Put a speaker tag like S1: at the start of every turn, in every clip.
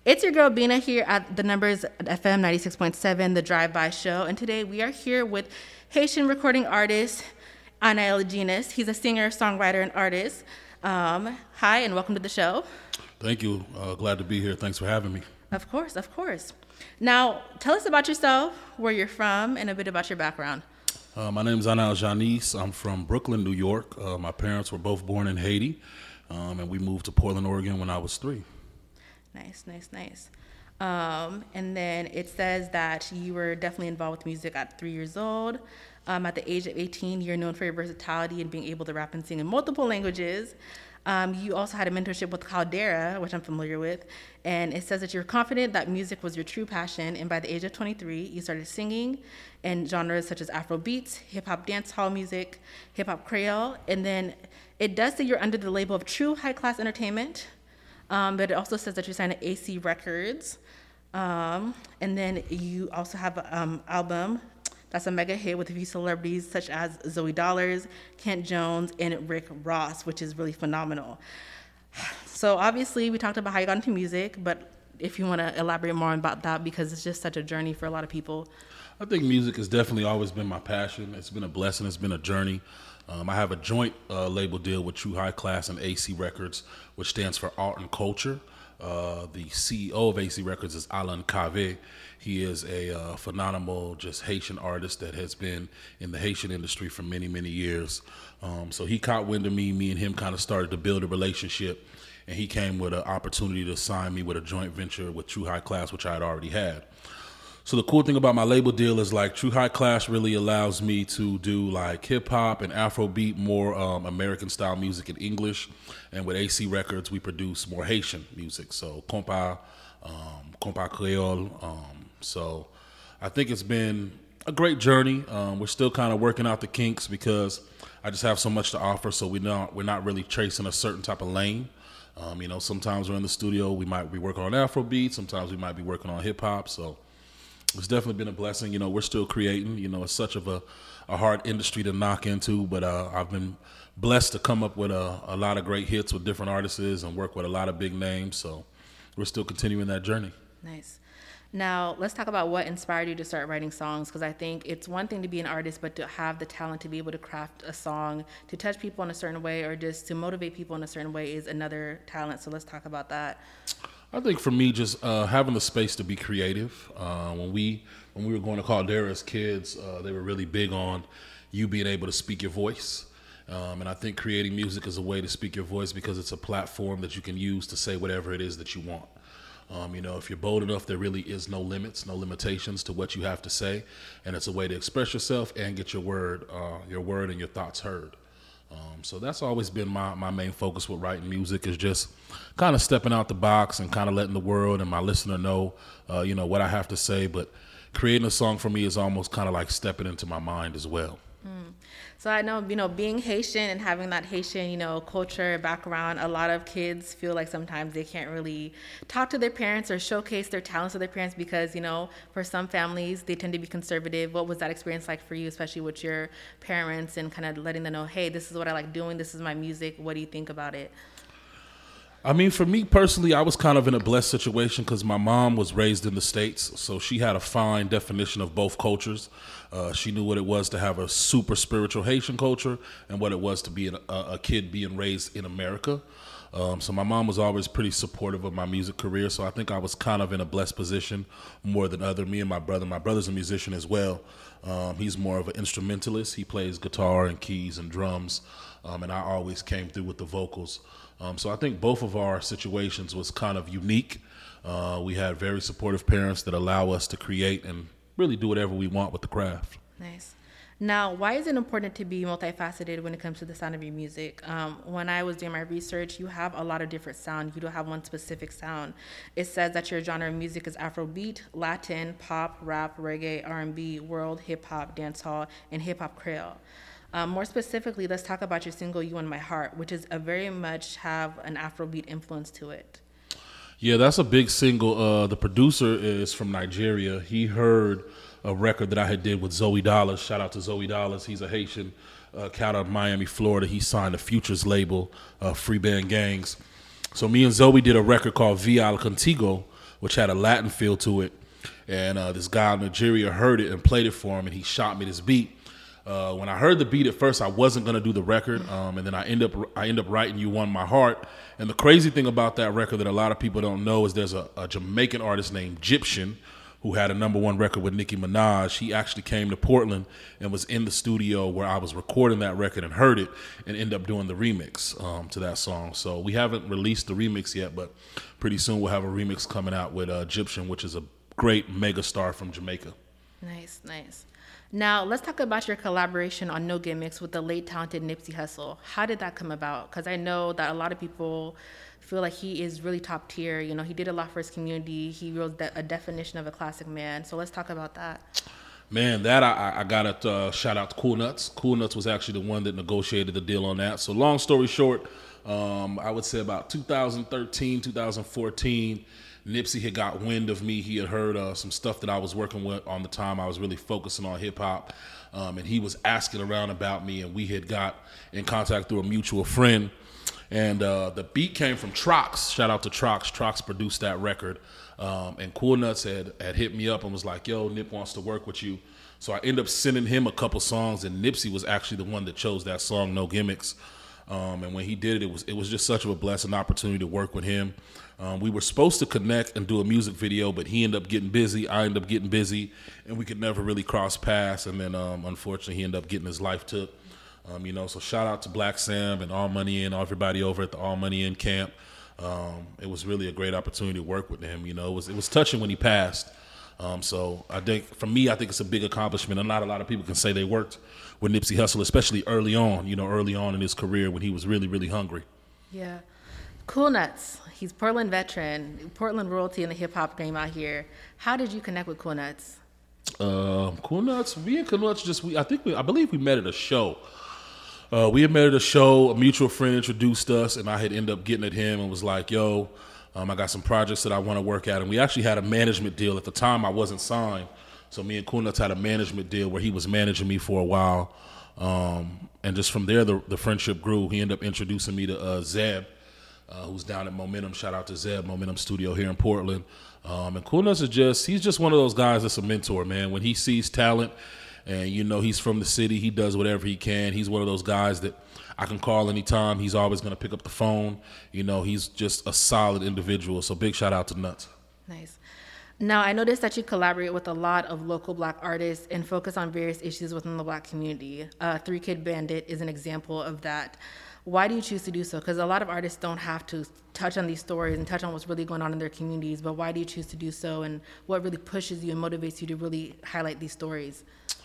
S1: It's your girl Bina here at the Numbers FM 96.7, the Drive-By Show. And today we are here with Haitian recording artist Anael Genus. He's a singer, songwriter, and artist. Hi, and welcome to the show.
S2: Thank you. Glad to be here. Thanks for having me.
S1: Of course, of course. Now, tell us about yourself, where you're from, and a bit about your background.
S2: My name is Anael Genus. I'm from Brooklyn, New York. My parents were both born in Haiti, and we moved to Portland, Oregon when I was 3.
S1: Nice. And then it says that you were definitely involved with music at 3 years old. At the age of 18, you're known for your versatility and being able to rap and sing in multiple languages. You also had a mentorship with Caldera, which I'm familiar with. And it says that you're confident that music was your true passion. And by the age of 23, you started singing in genres such as Afro beats, hip-hop dance hall music, hip-hop Creole. And then it does say you're under the label of True High Class Entertainment. But it also says that you signed to AC Records. And then you also have an album that's a mega hit with a few celebrities such as Zoe Dollars, Kent Jones, and Rick Ross, which is really phenomenal. So obviously we talked about how you got into music, but if you want to elaborate more about that, because it's just such a journey for a lot of people.
S2: I think music has definitely always been my passion. It's been a blessing. It's been a journey. I have a joint label deal with True High Class and AC Records, which stands for Art and Culture. The CEO of AC Records is Alan Cave. He is a phenomenal, just Haitian artist that has been in the Haitian industry for many, many years. So he caught wind of me. Me and him kind of started to build a relationship, and he came with an opportunity to sign me with a joint venture with True High Class, which I had already had. So the cool thing about my label deal is like True High Class really allows me to do like hip hop and Afrobeat, more American style music in English. And with AC Records, we produce more Haitian music. So compa Creole. So I think it's been a great journey. We're still kind of working out the kinks because I just have so much to offer. So we're not really chasing a certain type of lane. Sometimes we're in the studio, we might be working on Afrobeat. Sometimes we might be working on hip hop. So it's definitely been a blessing. We're still creating. It's such of a hard industry to knock into, but I've been blessed to come up with a lot of great hits with different artists and work with a lot of big names. So we're still continuing that journey.
S1: Nice. Now, let's talk about what inspired you to start writing songs, because I think it's one thing to be an artist, but to have the talent to be able to craft a song, to touch people in a certain way, or just to motivate people in a certain way is another talent. So let's talk about that.
S2: I think for me, just having the space to be creative. When we were going to Caldera as kids, they were really big on you being able to speak your voice. And I think creating music is a way to speak your voice because it's a platform that you can use to say whatever it is that you want. If you're bold enough, there really is no limits, no limitations to what you have to say. And it's a way to express yourself and get your word and your thoughts heard. So that's always been my main focus with writing music, is just kind of stepping out the box and kind of letting the world and my listener know, what I have to say. But creating a song for me is almost kind of like stepping into my mind as well.
S1: So I know, being Haitian and having that Haitian, culture background, a lot of kids feel like sometimes they can't really talk to their parents or showcase their talents to their parents because, for some families, they tend to be conservative. What was that experience like for you, especially with your parents and kind of letting them know, hey, this is what I like doing, this is my music, what do you think about it?
S2: I mean, for me personally, I was kind of in a blessed situation because my mom was raised in the States, so she had a fine definition of both cultures. She knew what it was to have a super spiritual Haitian culture and what it was to be a kid being raised in America. So my mom was always pretty supportive of my music career, so I think I was kind of in a blessed position more than other. Me and my brother. My brother's a musician as well. He's more of an instrumentalist. He plays guitar and keys and drums, and I always came through with the vocals. So I think both of our situations was kind of unique. We had very supportive parents that allow us to create and really do whatever we want with the craft.
S1: Nice. Now, why is it important to be multifaceted when it comes to the sound of your music? When I was doing my research, you have a lot of different sound. You don't have one specific sound. It says that your genre of music is Afrobeat, Latin, pop, rap, reggae, R&B, world, hip-hop, dancehall, and hip-hop Creole. More specifically, let's talk about your single, You and My Heart, which is a very much have an Afrobeat influence to it.
S2: Yeah, that's a big single. The producer is from Nigeria. He heard a record that I had did with Zoe Dollars. Shout out to Zoe Dollars. He's a Haitian cat out of Miami, Florida. He signed a Futures label, Free Band Gangs. So me and Zoe did a record called Via Al Contigo, which had a Latin feel to it. And this guy in Nigeria heard it and played it for him, and he shot me this beat. When I heard the beat at first, I wasn't gonna do the record, and then I end up writing "You Won My Heart." And the crazy thing about that record that a lot of people don't know is there's a Jamaican artist named Egyptian who had a #1 record with Nicki Minaj. He actually came to Portland and was in the studio where I was recording that record and heard it and ended up doing the remix to that song. So we haven't released the remix yet, but pretty soon we'll have a remix coming out with Egyptian, which is a great mega star from Jamaica.
S1: Nice, nice. Now, let's talk about your collaboration on No Gimmicks with the late talented Nipsey Hussle. How did that come about? Because I know that a lot of people feel like he is really top tier. You know, he did a lot for his community. He wrote a definition of a classic man. So let's talk about that.
S2: Man, that I got to shout out to Cool Nuts. Cool Nuts was actually the one that negotiated the deal on that. So long story short, I would say about 2013, 2014, Nipsey had got wind of me. He had heard some stuff that I was working with on the time. I was really focusing on hip hop, and he was asking around about me, and we had got in contact through a mutual friend. And the beat came from Trox. Shout out to Trox. Trox produced that record, and Cool Nuts had hit me up and was like, "Yo, Nip wants to work with you." So I ended up sending him a couple songs, and Nipsey was actually the one that chose that song, No Gimmicks. And when he did it, it was just such a blessing opportunity to work with him. We were supposed to connect and do a music video, but he ended up getting busy. I ended up getting busy, and we could never really cross paths. And then, unfortunately, he ended up getting his life took. So shout out to Black Sam and All Money In, everybody over at the All Money In camp. It was really a great opportunity to work with him. You know, it was touching when he passed. So I think, for me, I think it's a big accomplishment. And not a lot of people can say they worked with Nipsey Hussle, especially early on in his career when he was really, really hungry.
S1: Yeah. Cool Nuts. He's Portland veteran, Portland royalty in the hip hop game out here. How did you connect with Cool Nuts?
S2: Cool Nuts. Me and Cool Nuts I believe we met at a show. We had met at a show. A mutual friend introduced us, and I had ended up getting at him and was like, "Yo, I got some projects that I want to work at." And we actually had a management deal at the time. I wasn't signed, so me and Cool Nuts had a management deal where he was managing me for a while. And just from there, the friendship grew. He ended up introducing me to Zeb, who's down at Momentum. Shout out to Zeb, Momentum Studio here in Portland. And Cool Nuts he's just one of those guys that's a mentor, man. When he sees talent, and he's from the city, he does whatever he can. He's one of those guys that I can call anytime. He's always going to pick up the phone. He's just a solid individual. So big shout out to Nuts.
S1: Nice. Now, I noticed that you collaborate with a lot of local Black artists and focus on various issues within the Black community. Three Kid Bandit is an example of that. Why do you choose to do so? Because a lot of artists don't have to touch on these stories and touch on what's really going on in their communities, but why do you choose to do so, and what really pushes you and motivates you to really highlight these stories?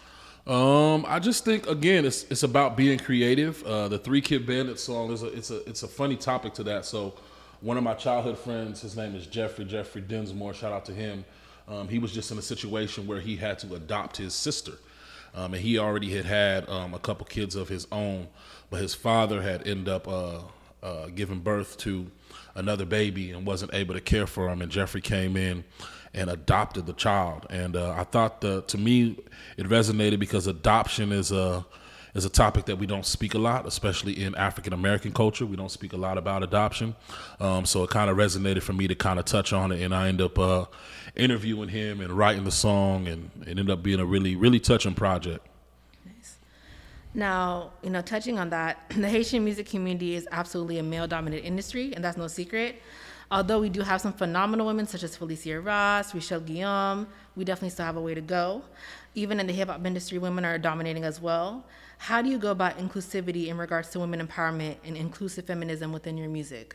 S2: I just think, again, it's about being creative. The Three Kid Bandit song it's a funny topic to that. So one of my childhood friends, his name is Jeffrey Dinsmore, shout out to him. He was just in a situation where he had to adopt his sister. And he already had a couple kids of his own, but his father had ended up giving birth to another baby and wasn't able to care for him. And Jeffrey came in and adopted the child. And I thought, to me, it resonated because adoption is a topic that we don't speak a lot, especially in African American culture. We don't speak a lot about adoption. So it kind of resonated for me to kind of touch on it. And I ended up interviewing him and writing the song, and it ended up being a really, really touching project.
S1: Nice. Now, touching on that, the Haitian music community is absolutely a male-dominated industry, and that's no secret. Although we do have some phenomenal women such as Felicia Ross, Richelle Guillaume, we definitely still have a way to go. Even in the hip-hop industry, women are dominating as well. How do you go about inclusivity in regards to women empowerment and inclusive feminism within your music?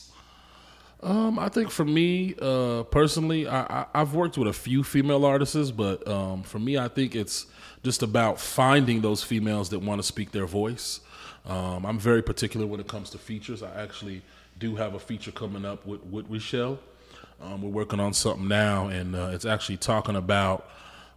S2: I think for me, personally, I've worked with a few female artists, but for me, I think it's just about finding those females that want to speak their voice. I'm very particular when it comes to features. I actually do have a feature coming up with Richelle. We're working on something now, and it's actually talking about,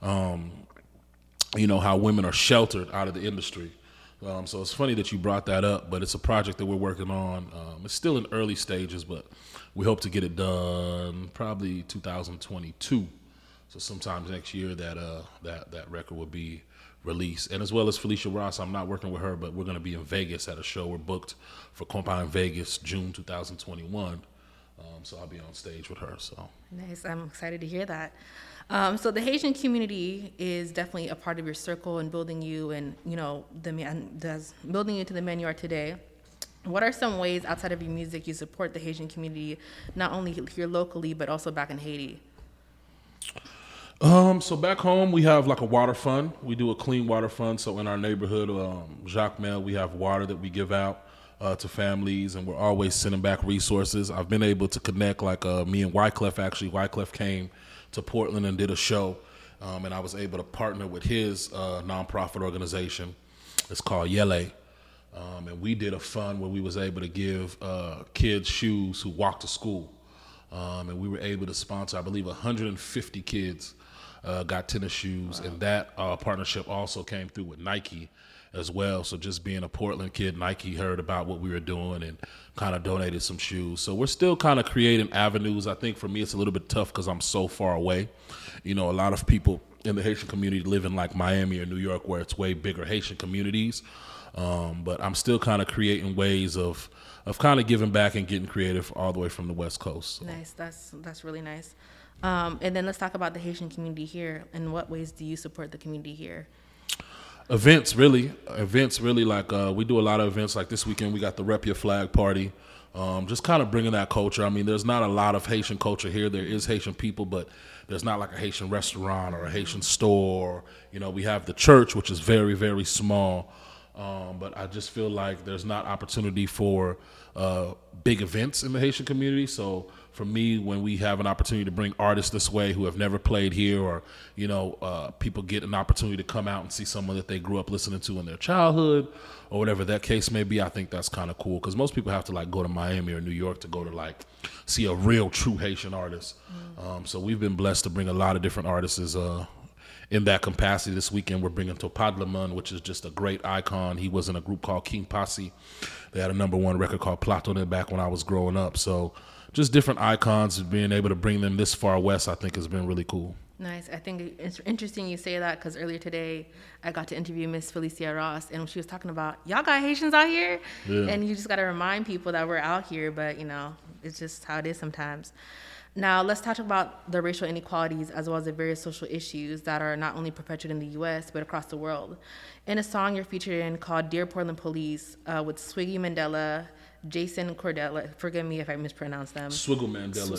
S2: how women are sheltered out of the industry. So it's funny that you brought that up, but it's a project that we're working on. It's still in early stages, but we hope to get it done probably 2022. So sometime next year that record will be released. And as well as Felicia Ross, I'm not working with her, but we're going to be in Vegas at a show. We're booked for Compa in Vegas, June 2021. So I'll be on stage with her. So
S1: Nice. I'm excited to hear that. So the Haitian community is definitely a part of your circle and building you and, building you to the man you are today. What are some ways outside of your music you support the Haitian community, not only here locally, but also back in Haiti?
S2: So back home, we have like a water fund. We do a clean water fund. So in our neighborhood, Jacmel, we have water that we give out to families, and we're always sending back resources. I've been able to connect, like me and Wyclef, actually. Wyclef came to Portland and did a show, and I was able to partner with his nonprofit organization. It's called Yele. And we did a fund where we was able to give kids shoes who walk to school. And we were able to sponsor, I believe, 150 kids got tennis shoes. Wow. And that partnership also came through with Nike as well. So just being a Portland kid, Nike heard about what we were doing and kind of donated some shoes. So we're still kind of creating avenues. I think for me it's a little bit tough because I'm so far away. A lot of people in the Haitian community live in like Miami or New York where it's way bigger Haitian communities. But I'm still kind of creating ways of kind of giving back and getting creative all the way from the West Coast. So.
S1: Nice. That's really nice. And then let's talk about the Haitian community here. In what ways do you support the community here?
S2: Events really like we do a lot of events. Like this weekend we got the Rep Your Flag party, just kind of bringing that culture. I mean, there's not a lot of Haitian culture here. There is Haitian people, but there's not like a Haitian restaurant or a Haitian store. We have the church, which is very, very small, but I just feel like there's not opportunity for big events in the Haitian community. So for me, when we have an opportunity to bring artists this way who have never played here, or people get an opportunity to come out and see someone that they grew up listening to in their childhood, or whatever that case may be, I think that's kind of cool because most people have to like go to Miami or New York to go to like see a real true Haitian artist. So we've been blessed to bring a lot of different artists in that capacity. This weekend we're bringing Topad Lemon, which is just a great icon. He was in a group called King Posse. They had a #1 record called Platone back when I was growing up. So just different icons, being able to bring them this far west, I think has been really cool.
S1: Nice. I think it's interesting you say that because earlier today I got to interview Miss Felicia Ross, and she was talking about, y'all got Haitians out here? Yeah. And you just got to remind people that we're out here, but, it's just how it is sometimes. Now, let's talk about the racial inequalities as well as the various social issues that are not only perpetuated in the U.S., but across the world. In a song you're featured in called Dear Portland Police with Swiggy Mandela, Jason Cordella, forgive me if I mispronounce them.
S2: Swiggle Mandela,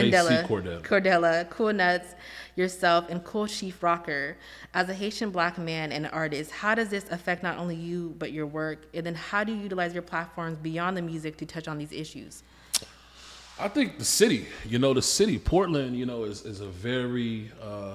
S1: JC Cordella, Cool Nuts, yourself, and Cool Chief Rocker. As a Haitian black man and an artist, how does this affect not only you, but your work? And then how do you utilize your platforms beyond the music to touch on these issues?
S2: I think the city, Portland, is a very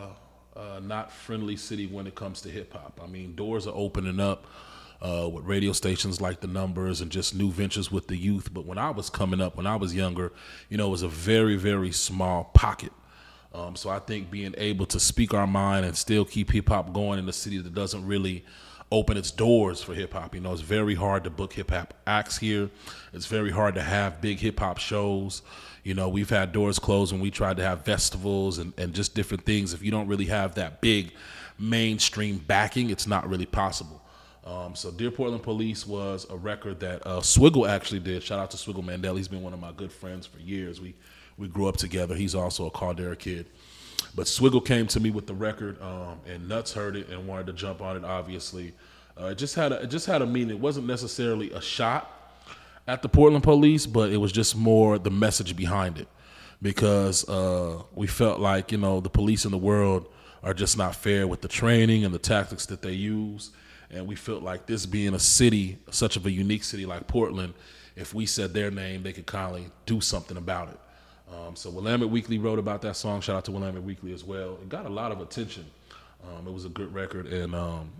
S2: not friendly city when it comes to hip hop. I mean, doors are opening up with radio stations like The Numbers and just new ventures with the youth. But when I was coming up, when I was younger, it was a very, very small pocket. So I think being able to speak our mind and still keep hip hop going in a city that doesn't really open its doors for hip hop. It's very hard to book hip hop acts here. It's very hard to have big hip hop shows. We've had doors closed when we tried to have festivals and just different things. If you don't really have that big mainstream backing, it's not really possible. So Dear Portland Police was a record that Swiggle actually did. Shout out to Swiggle Mandela. He's been one of my good friends for years. We grew up together. He's also a Caldera kid. But Swiggle came to me with the record, and Nuts heard it and wanted to jump on it. Obviously, it just had a meaning. It wasn't necessarily a shot at the Portland Police, but it was just more the message behind it, because we felt like the police in the world are just not fair with the training and the tactics that they use, and we felt like this being a city, such of a unique city like Portland, if we said their name, they could kindly do something about it. So Willamette Weekly wrote about that song. Shout out to Willamette Weekly as well. It got a lot of attention. It was a good record. And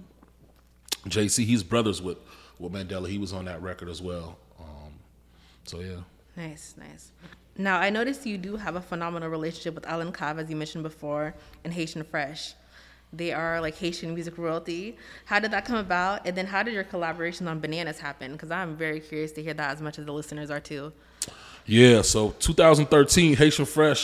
S2: JC, he's brothers with Mandela. He was on that record as well. So, yeah.
S1: Nice. Now, I noticed you do have a phenomenal relationship with Alan Cav, as you mentioned before, and Haitian Fresh. They are like Haitian music royalty. How did that come about? And then how did your collaboration on Bananas happen? Because I'm very curious to hear that as much as the listeners are too.
S2: Yeah, so 2013, Haitian Fresh,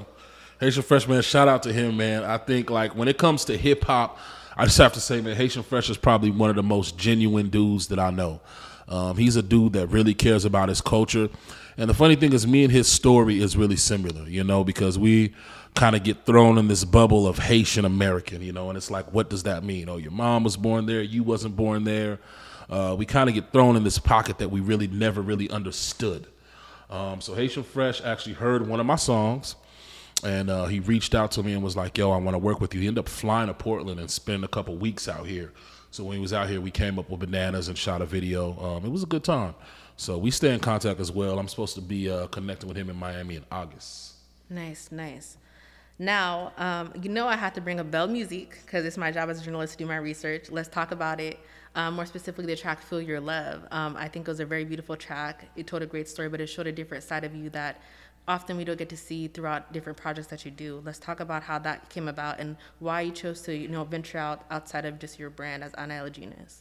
S2: man, shout out to him, man. I think like when it comes to hip hop, I just have to say, man, Haitian Fresh is probably one of the most genuine dudes that I know. He's a dude that really cares about his culture. And the funny thing is, me and his story is really similar, you know, because we kind of get thrown in this bubble of Haitian American, you know, and it's like, what does that mean? Oh, your mom was born there, you wasn't born there. We kind of get thrown in this pocket that we really never really understood. So Haitian Fresh actually heard one of my songs, and he reached out to me and was like, yo, I want to work with you. He ended up flying to Portland and spending a couple weeks out here. So when he was out here, we came up with bananas and shot a video. It was a good time. So we stay in contact as well. I'm supposed to be connecting with him in Miami in August.
S1: Nice, nice. Now, you know I had to bring up Bell Music because it's my job as a journalist to do my research. Let's talk about it. More specifically, the track Feel Your Love. I think it was a very beautiful track. It told a great story, but it showed a different side of you that often we don't get to see throughout different projects that you do. Let's talk about how that came about and why you chose to, you know, venture outside of just your brand as Ana Eleginas.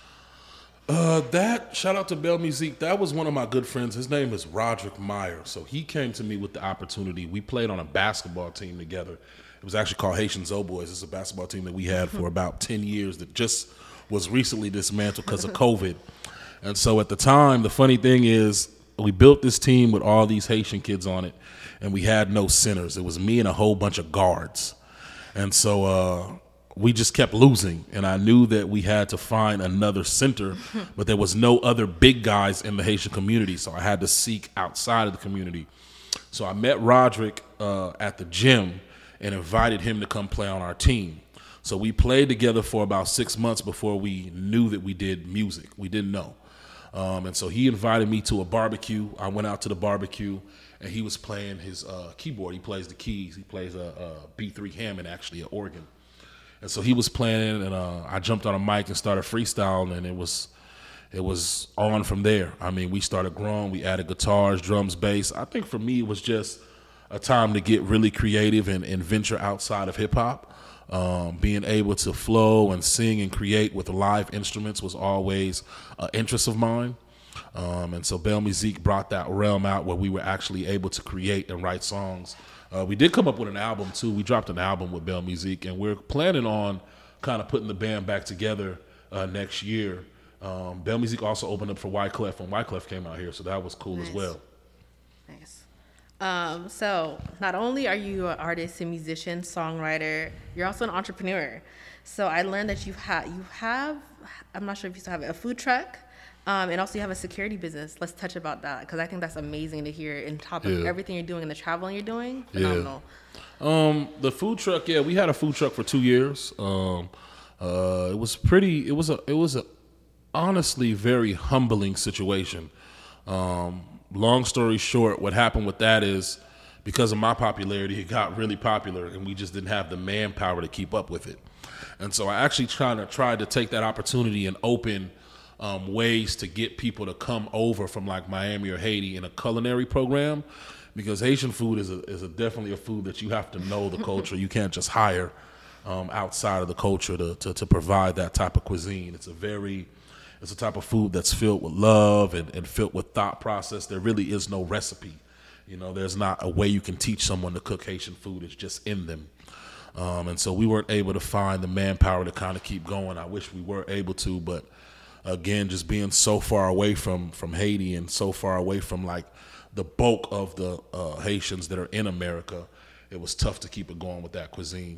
S2: That shout out to Bell Music. That was one of my good friends. His name is Roderick Meyer. So he came to me with the opportunity. We played on a basketball team together. It was actually called Haitian Zo Boys. It's a basketball team that we had for about 10 years that just was recently dismantled because of COVID. And so at the time, the funny thing is, we built this team with all these Haitian kids on it, and we had no centers. It was me and a whole bunch of guards. And so we just kept losing, and I knew that we had to find another center, but there was no other big guys in the Haitian community, so I had to seek outside of the community. So I met Roderick at the gym and invited him to come play on our team. So we played together for about 6 months before we knew that we did music. We didn't know. And so he invited me to a barbecue. I went out to the barbecue, and he was playing his keyboard. He plays the keys. He plays a B3 Hammond, actually, an organ. And so he was playing, and I jumped on a mic and started freestyling, and it was on from there. I mean, we started growing. We added guitars, drums, bass. I think for me, it was just a time to get really creative and venture outside of hip-hop. Being able to flow and sing and create with live instruments was always an interest of mine. And so Bell Music brought that realm out where we were actually able to create and write songs. We did come up with an album, too. We dropped an album with Bell Music, and we're planning on kind of putting the band back together next year. Bell Music also opened up for Wyclef when Wyclef came out here, so that was cool as well.
S1: Nice. So not only are you an artist and musician, songwriter, you're also an entrepreneur. So I learned that you have, I'm not sure if you still have it, a food truck, and also you have a security business. Let's touch about that because I think that's amazing to hear on top of everything you're doing and the traveling you're doing. Phenomenal.
S2: The food truck, we had a food truck for 2 years. It was a honestly very humbling situation. Long story short, what happened with that is because of my popularity, it got really popular, and we just didn't have the manpower to keep up with it. And so I actually tried to take that opportunity and open ways to get people to come over from like Miami or Haiti in a culinary program, because Haitian food is definitely a food that you have to know the culture. You can't just hire outside of the culture to provide that type of cuisine. It's a type of food that's filled with love and filled with thought process. There really is no recipe. You know, there's not a way you can teach someone to cook Haitian food. It's just in them. And so we weren't able to find the manpower to kind of keep going. I wish we were able to, but again, just being so far away from Haiti and so far away from like the bulk of the Haitians that are in America, it was tough to keep it going with that cuisine.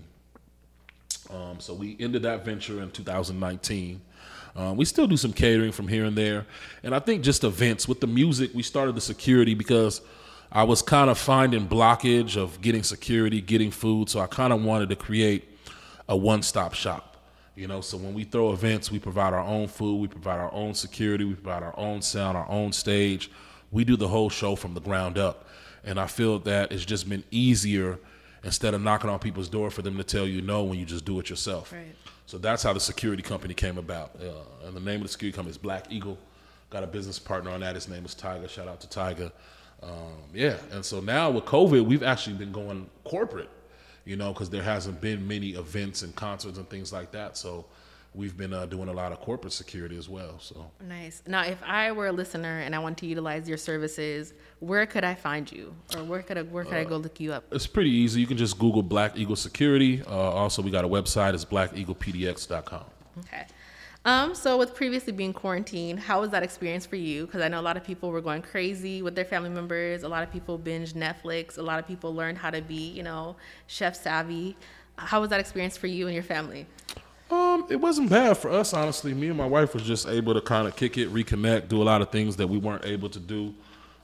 S2: So we ended that venture in 2019. We still do some catering from here and there. And I think just events. With the music, we started the security because I was kind of finding blockage of getting security, getting food. So I kind of wanted to create a one-stop shop. You know, so when we throw events, we provide our own food, we provide our own security, we provide our own sound, our own stage. We do the whole show from the ground up. And I feel that it's just been easier instead of knocking on people's door for them to tell you no when you just do it yourself. Right. So that's how the security company came about. And the name of the security company is Black Eagle. Got a business partner on that. His name is Tyga. Shout out to Tyga. And so now with COVID, we've actually been going corporate, you know, because there hasn't been many events and concerts and things like that. So we've been doing a lot of corporate security as well. So
S1: nice. Now, if I were a listener and I want to utilize your services, where could I find you, or where could I go look you up?
S2: It's pretty easy. You can just Google Black Eagle Security. Also, we got a website. It's blackeaglepdx.com.
S1: Okay. So with previously being quarantined, how was that experience for you? Because I know a lot of people were going crazy with their family members. A lot of people binged Netflix. A lot of people learned how to be, chef savvy. How was that experience for you and your family?
S2: It wasn't bad for us, honestly. Me and my wife was just able to kind of kick it, reconnect, do a lot of things that we weren't able to do.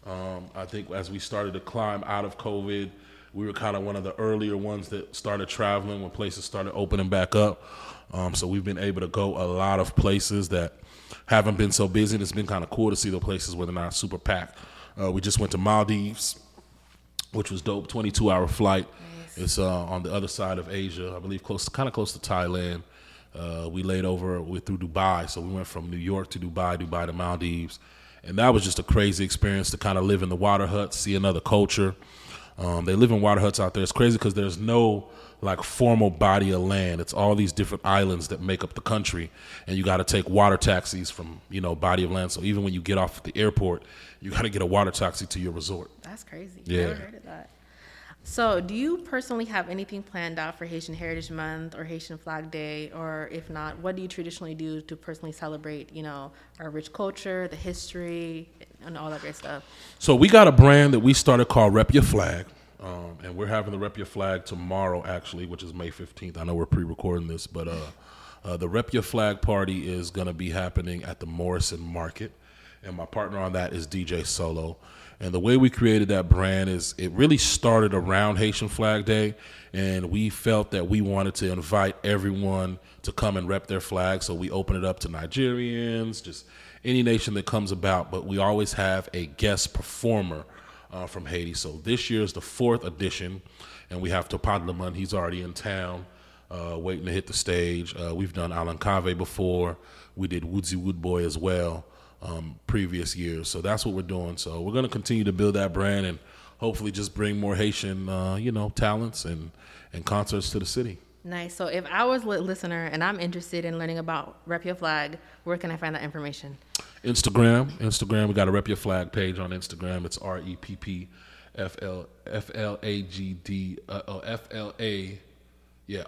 S2: I think as we started to climb out of COVID, we were kind of one of the earlier ones that started traveling when places started opening back up. So we've been able to go a lot of places that haven't been so busy. And it's been kind of cool to see the places where they're not super packed. We just went to Maldives, which was dope, 22-hour flight. Nice. It's on the other side of Asia, I believe, kind of close to Thailand. We laid over through Dubai, so we went from New York to Dubai to Maldives, and that was just a crazy experience to kind of live in the water huts, see another culture. They live in water huts out there. It's crazy because there's no like formal body of land. It's all these different islands that make up the country, and you got to take water taxis from body of land. So even when you get off at the airport, you got to get a water taxi to your resort.
S1: That's crazy.
S2: Yeah.
S1: Never heard of that. So do you personally have anything planned out for Haitian Heritage Month or Haitian Flag Day? Or if not, what do you traditionally do to personally celebrate, our rich culture, the history, and all that great stuff?
S2: So we got a brand that we started called Rep Your Flag. And we're having the Rep Your Flag tomorrow, actually, which is May 15th. I know we're pre-recording this, but the Rep Your Flag party is going to be happening at the Morrison Market. And my partner on that is DJ Solo. And the way we created that brand is it really started around Haitian Flag Day, and we felt that we wanted to invite everyone to come and rep their flag. So we open it up to Nigerians, just any nation that comes about, but we always have a guest performer from Haiti. So this year is the 4th edition, and we have Topad Lemon. He's already in town waiting to hit the stage. We've done Alan Cave before. We did Woodsy Woodboy as well. Previous years. So that's what we're doing. So we're going to continue to build that brand and hopefully just bring more Haitian, talents and concerts to the city.
S1: Nice. So if I was a listener and I'm interested in learning about Rep Your Flag, where can I find that information?
S2: Instagram. We got a Rep Your Flag page on Instagram. It's REPPFLAGD. FLA. Yeah,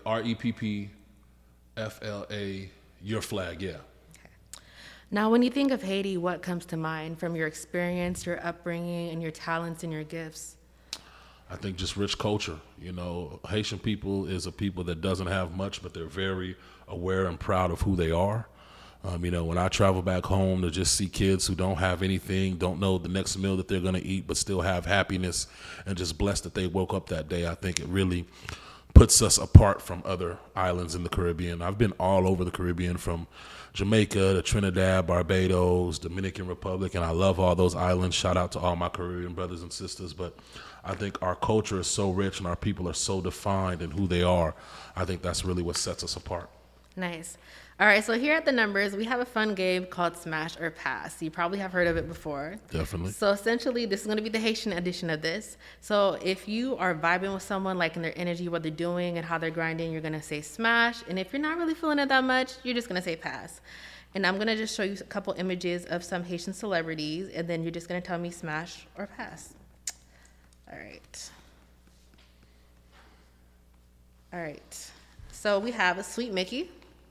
S2: REPPFLA. Your flag. Yeah.
S1: Now, when you think of Haiti, what comes to mind from your experience, your upbringing, and your talents and your gifts?
S2: I think just rich culture. Haitian people is a people that doesn't have much, but they're very aware and proud of who they are. When I travel back home to just see kids who don't have anything, don't know the next meal that they're going to eat, but still have happiness and just blessed that they woke up that day, I think it really puts us apart from other islands in the Caribbean. I've been all over the Caribbean, from Jamaica to Trinidad, Barbados, Dominican Republic, and I love all those islands. Shout out to all my Caribbean brothers and sisters. But I think our culture is so rich and our people are so defined in who they are. I think that's really what sets us apart.
S1: Nice. All right, so here at The Numbers, we have a fun game called Smash or Pass. You probably have heard of it before.
S2: Definitely.
S1: So essentially, this is going to be the Haitian edition of this. So if you are vibing with someone, like in their energy, what they're doing and how they're grinding, you're going to say smash. And if you're not really feeling it that much, you're just going to say pass. And I'm going to just show you a couple images of some Haitian celebrities, and then you're just going to tell me smash or pass. All right. So we have a Sweet Mickey.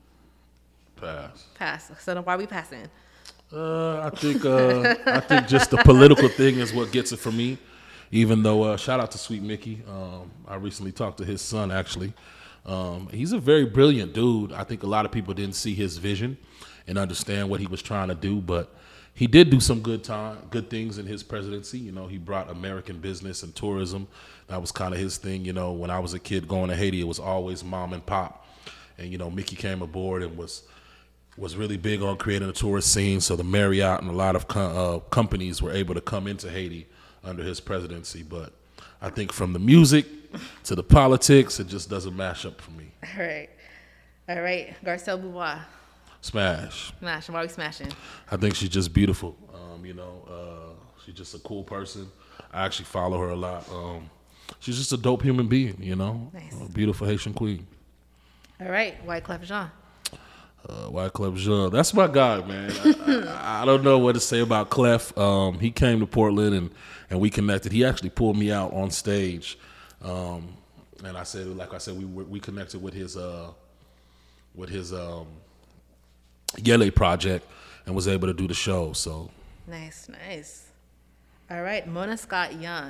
S1: Pass. So why are we passing?
S2: I think just the political thing is what gets it for me. Even though shout out to Sweet Mickey. I recently talked to his son actually. He's a very brilliant dude. I think a lot of people didn't see his vision and understand what he was trying to do, but he did do some good things in his presidency. He brought American business and tourism. That was kind of his thing. When I was a kid going to Haiti, it was always mom and pop, and Mickey came aboard and was really big on creating a tourist scene. So the Marriott and a lot of companies were able to come into Haiti under his presidency. But I think from the music to the politics, it just doesn't mash up for me.
S1: All right. Garcelle Beauvoir.
S2: Smash.
S1: Why are we smashing?
S2: I think she's just beautiful. She's just a cool person. I actually follow her a lot. She's just a dope human being,
S1: Nice.
S2: A beautiful Haitian queen.
S1: All right. Wyclef Jean.
S2: Wyclef Jean. That's my guy, man. I don't know what to say about Clef. He came to Portland and we connected. He actually pulled me out on stage. And I said, we connected with his Yele project and was able to do the show. So
S1: Nice, nice. All right, Mona Scott Young.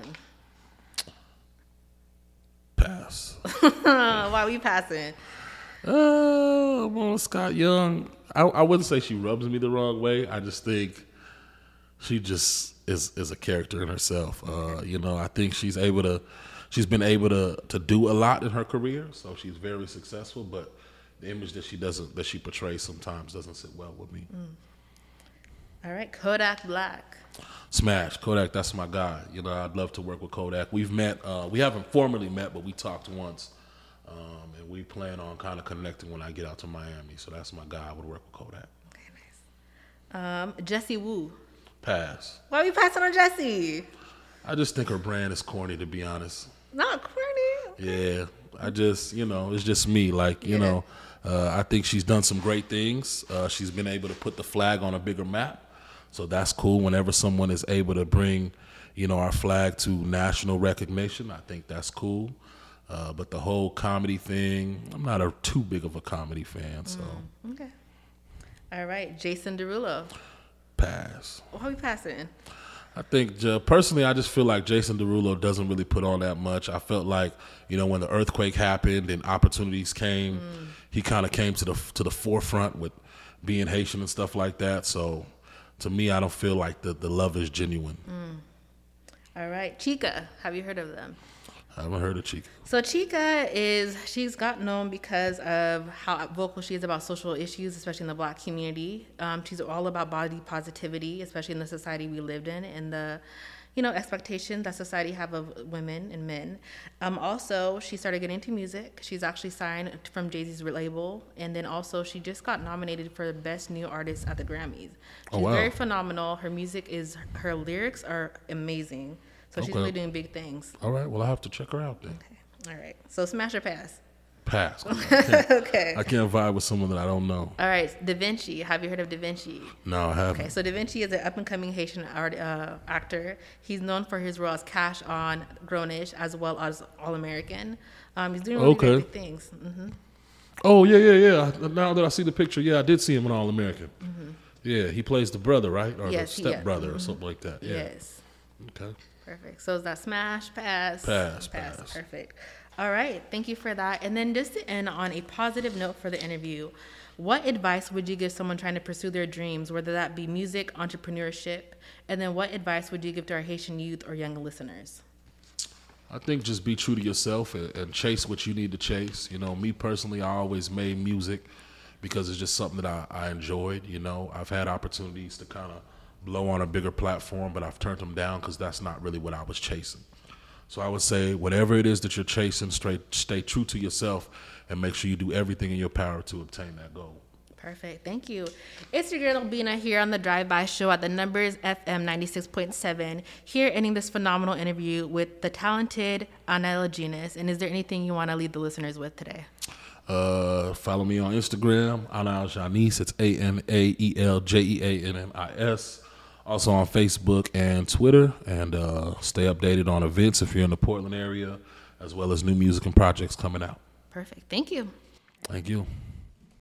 S2: pass.
S1: Why we passing?
S2: Mona Scott Young. I wouldn't say she rubs me the wrong way. I just think she just is a character in herself. I think she's been able to do a lot in her career, so she's very successful. But the image that she portrays sometimes doesn't sit well with me.
S1: All right, Kodak Black.
S2: Smash Kodak, that's my guy. I'd love to work with Kodak. We've met. We haven't formally met, but we talked once, and we plan on kind of connecting when I get out to Miami. So that's my guy. I would work with Kodak.
S1: Okay, nice. Jessie Woo.
S2: Pass.
S1: Why are we passing on Jessie?
S2: I just think her brand is corny, to be honest.
S1: Not corny.
S2: Yeah, I just, it's just me. I think she's done some great things. She's been able to put the flag on a bigger map. So that's cool. Whenever someone is able to bring, our flag to national recognition, I think that's cool. But the whole comedy thing, I'm not too big of a comedy fan. So
S1: Okay. All right, Jason Derulo.
S2: Pass.
S1: Why are we passing?
S2: I think personally, I just feel like Jason Derulo doesn't really put on that much. I felt like when the earthquake happened and opportunities came, he kind of came to the forefront with being Haitian and stuff like that. So to me, I don't feel like the love is genuine.
S1: All right, Chica. Have you heard of them?
S2: I haven't heard of Chica.
S1: So Chica she's got known because of how vocal she is about social issues, especially in the Black community. She's all about body positivity, especially in the society we lived in and the, expectations that society have of women and men. Also, she started getting into music. She's actually signed from Jay-Z's label. And then also she just got nominated for Best New Artist at the Grammys. She's very phenomenal. Her lyrics are amazing. So she's really doing big things.
S2: All right. Well, I have to check her out then.
S1: Okay. All right. So smash or pass?
S2: Pass.
S1: Okay.
S2: I can't vibe with someone that I don't know.
S1: All right. Da Vinci. Have you heard of Da Vinci?
S2: No, I haven't.
S1: Okay. So Da Vinci is an up-and-coming Haitian actor. He's known for his role as Cash on Grownish as well as All American. He's doing really great big things. Mm-hmm.
S2: Oh, yeah. Now that I see the picture, I did see him in All American. Mm-hmm. Yeah, he plays the brother, right? Or the stepbrother or something like that. Yeah.
S1: Yes.
S2: Okay.
S1: Perfect. So is that smash, pass?
S2: Pass.
S1: Perfect. All right. Thank you for that. And then just to end on a positive note for the interview, what advice would you give someone trying to pursue their dreams, whether that be music, entrepreneurship? And then what advice would you give to our Haitian youth or young listeners?
S2: I think just be true to yourself and chase what you need to chase. Me personally, I always made music because it's just something that I enjoyed. I've had opportunities to kind of blow on a bigger platform, but I've turned them down because that's not really what I was chasing. So I would say whatever it is that you're chasing, stay true to yourself and make sure you do everything in your power to obtain that goal.
S1: Perfect. Thank you. It's your girl, Albina, here on the Drive-By Show at the Numbers FM 96.7, here ending this phenomenal interview with the talented Anael Janis. And is there anything you want to leave the listeners with today?
S2: Follow me on Instagram, Anael Janis. It's ANAELJEANNIS. Also on Facebook and Twitter, and stay updated on events if you're in the Portland area, as well as new music and projects coming out.
S1: Perfect. Thank you.
S2: Thank you.